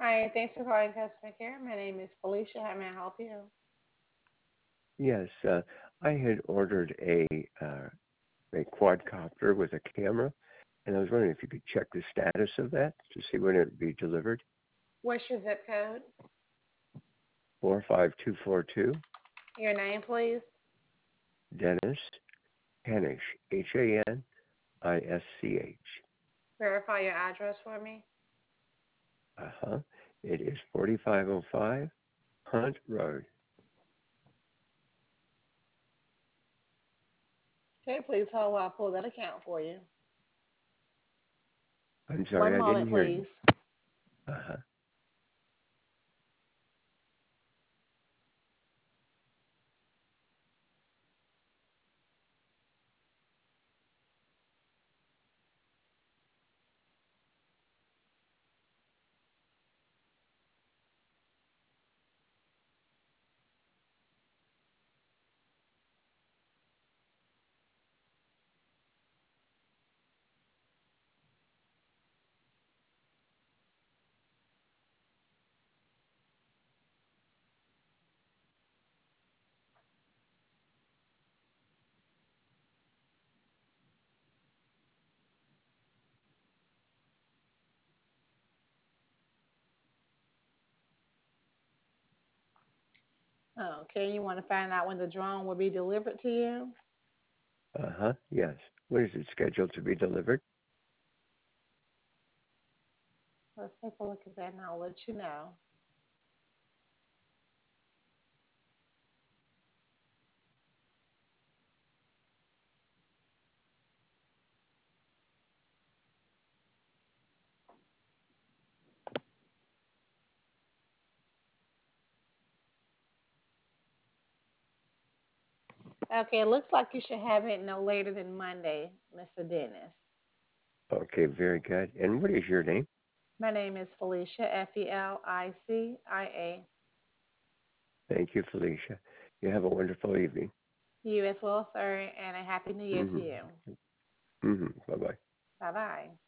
Hi, thanks for calling customer care. My name is Felicia. How may I help you? Yes, I had ordered a quadcopter with a camera, and I was wondering if you could check the status of that to see when it would be delivered. What's your zip code? 45242, Your name, please. Dennis Hanisch, Hanisch. Verify your address for me. Uh-huh. It is 4505 Hunt Road. Okay, please hold while I pull that account for you. I'm One sorry, I moment, didn't hear you. please. Uh-huh. Okay, you want to find out when the drone will be delivered to you? Uh-huh. Yes. When is it scheduled to be delivered? Let's take a look at that and I'll let you know. Okay, it looks like you should have it no later than Monday, Mr. Dennis. Okay, very good. And what is your name? My name is Felicia, Felicia. Thank you, Felicia. You have a wonderful evening. You as well, sir, and a happy new year to Mm-hmm. you. Mm-hmm. Bye-bye. Bye bye.